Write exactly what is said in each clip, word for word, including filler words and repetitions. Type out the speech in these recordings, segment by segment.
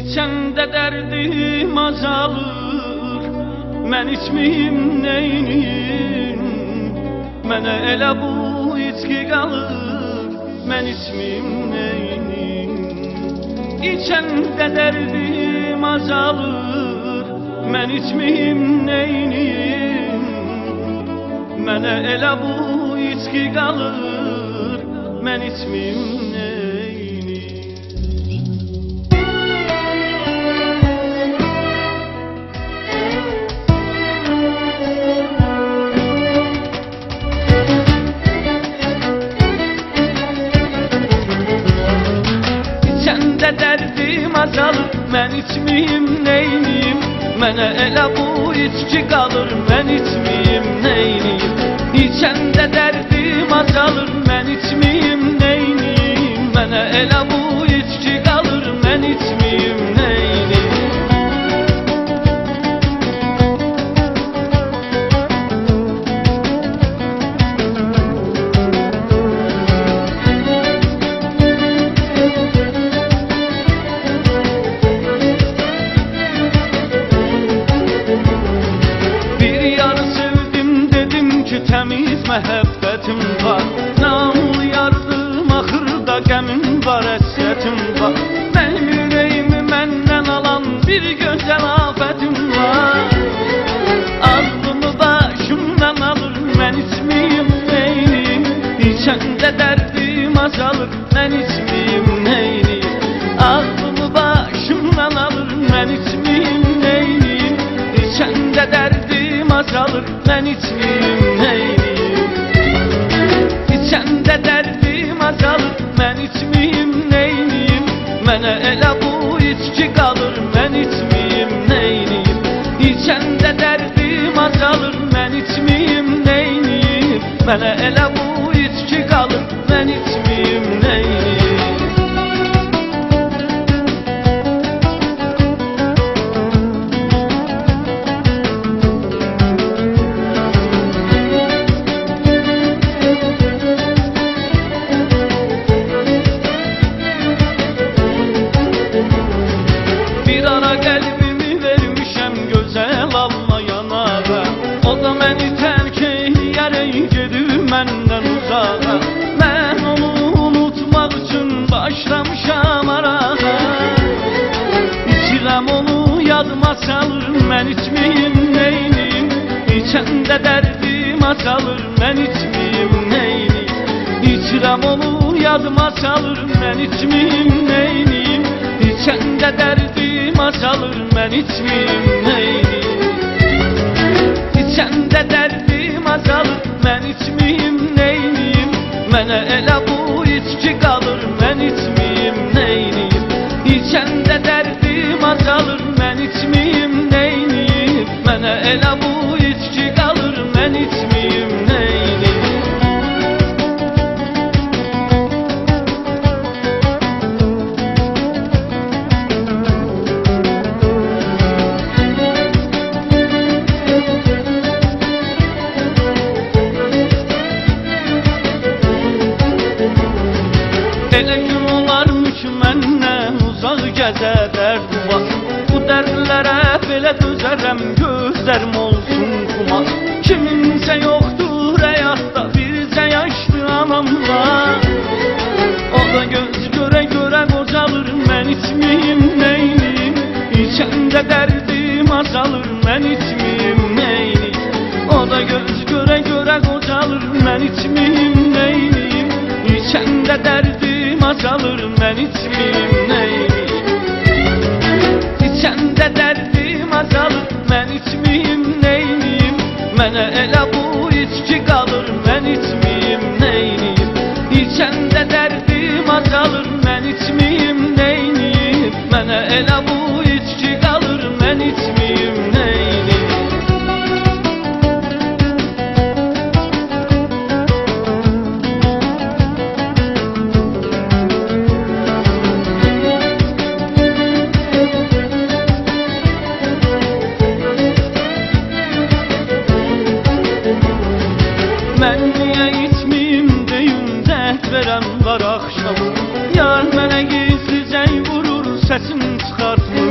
İçəndə dərdim azalır, mən içməyim neyniyim? Mənə elə bu içki qalır, mən içməyim neyniyim? İçəndə dərdim azalır, mən içməyim neyniyim? Mənə elə bu içki qalır, mən içməyim neyniyim? İçəndə dərdim azalır, mən içməyim neyniyim? Mənə elə bu içki qalır, mən içməyim neyniyim? İçəndə dərdim azalır, mən içməyim neyniyim? Mənə elə bu içki qalır, mən içməyim neyniyim? Təmiz məhəbbətim var, namul yardım, axırda qəmim var, əsrətim var. Mənim ürəyimi məndən alan bir gözəl afətim var. Ağlımı başımdan alır, mən içməyim neyniyim? İçəndə dərdim azalır, mən içməyim neyniyim? Ağlımı başımdan alır, mən içməyim neyniyim? İçəndə dərdim azalır, mən içməyim neyniyim? İçəndə dərdim azalır, mən içməyim neyniyim? Mənə elə bu içki qalır, mən içməyim neyniyim? İçəndə dərdim azalır, mən içməyim neyniyim? Mənə elə bu içki qalır, mən içməyim neyniyim? Qəlbimi vermişəm gözəl Allayanara, o da məni tərk eləyərək gedib məndən uzağa. Mən onu unutmaq üçün başlamışam arağa. İçirəm onu yadıma salır, mən içməyim neyniyim? İçəndə dərdim azalır, mən içməyim neyniyim? İçirəm onu yadıma salır, mən içməyim neyniyim? İçəndə dərdim azalır, mən içməyim neyniyim? İçəndə dərdim azalır, mən içməyim neyniyim? Mənə elə bu içki qalır, mən içməyim neyniyim? İçəndə dərdim azalır, mən içməyim neyniyim? Mənə elə bu içki qalır, mən içməyim neyniyim? Elə gün olarmış məndən uzaq gəzərər duvar. Bu dərdlərə belə dözərəm, gözlərim olsun kumar. Kiminsə yoxdur həyatda, bircə yaşlı anam var. O da göz görə görə qocalır, mən içməyim neyniyim? İçəndə dərdim azalır, mən içməyim neyniyim? O da göz görə görə qocalır, mən içməyim neyniyim? İçəndə dərdim azalır, mən içməyim neyniyim? İçəndə dərdim azalır, mən içməyim neyniyim? Mənə elə bu içki qalır, mən içməyim neyniyim? İçəndə dərdim azalır, mən içməyim neyniyim? Mənə elə bu içki qalır, mən içməyim neyniyim? Mən niyə içməyim deyim, dərd verəm var axşam. Yar mənə gizlicə vurur, səsim çıxartmır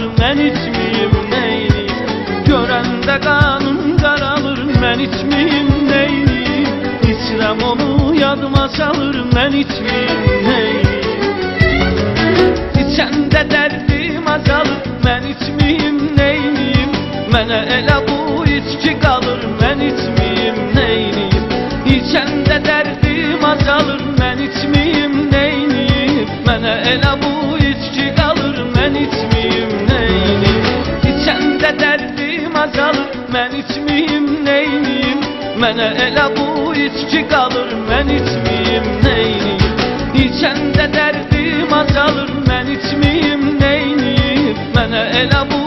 mən içməyim neyniyim? Görəndə qanım qaralır, mən içməyim neyniyim? İçirəm onu yadıma salır, mən içməyim neyniyim? İçəndə dərdim azalır, mən içməyim neyniyim? Mənə elə bu içki qalır, mən içməyim neyniyim? İçəndə dərdim azalır, mən içməyim neyniyim? Mənə elə bu içki qalır, mən içməyim neyniyim? İçəndə dərdim azalır, mən içməyim neyniyim? Mənə elə bu içki qalır, mən içməyim neyniyim? İçəndə dərdim azalır, mən içməyim neyniyim? Mənə elə bu